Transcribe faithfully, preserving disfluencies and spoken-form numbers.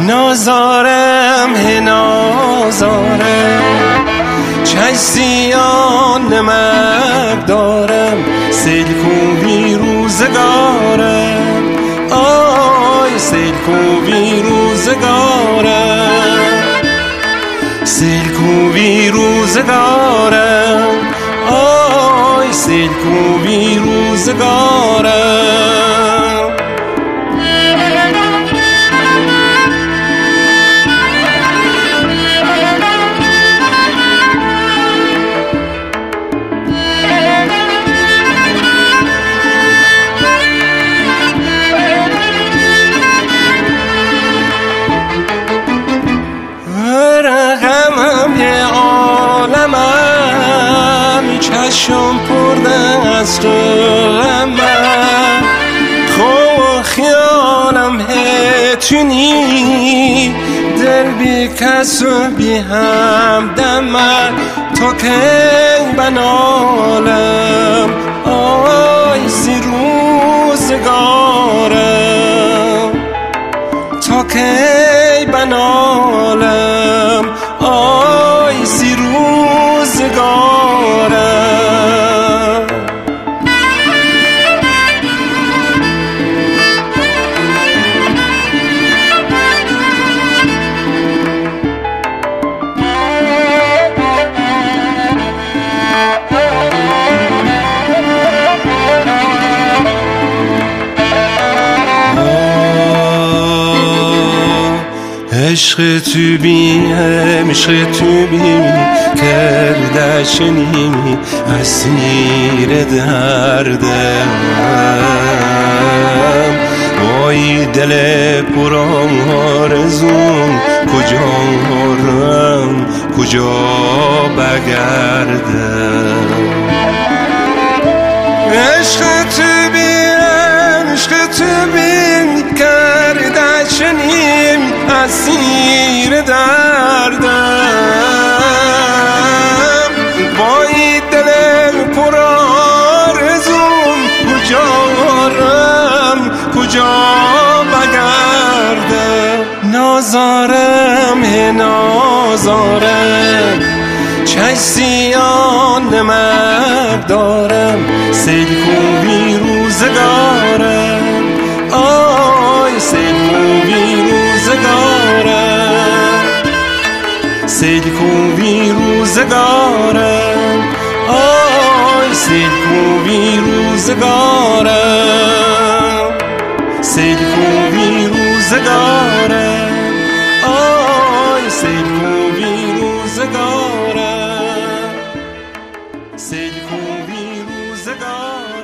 نازارم هی نازارم چشیان نمک دارم سیل کوبی روزگارم آی سیل کوبی روزگارم سیل کوبی روزگارم آی سیل کوبی روزگارم چشم پرده از غمم خو خیالم هتونی دل بی کس و بی همدم تو که بنالم آی سی روزگارم تو که بنالم آی سی روزگارم عشق تو بیم عشق تو بیم کردشنیم اسیر دردم وای دل پرم آرزوم کجا رم کجا بگردم عشق تو بیم عشق تو بیم کردشنیم اسیر دردم وای دل پر آرزوم کجا رم کجا بگردم نازارم هی نازارم چشیان نمک دارم سیل کوبی روزگارم آی سیل کوبی روزگارم سیل کوبی روزگارم آی سیل کوبی روزگارم سیل کوبی روزگارم آی سیل کوبی روزگارم سیل کوبی روزگارم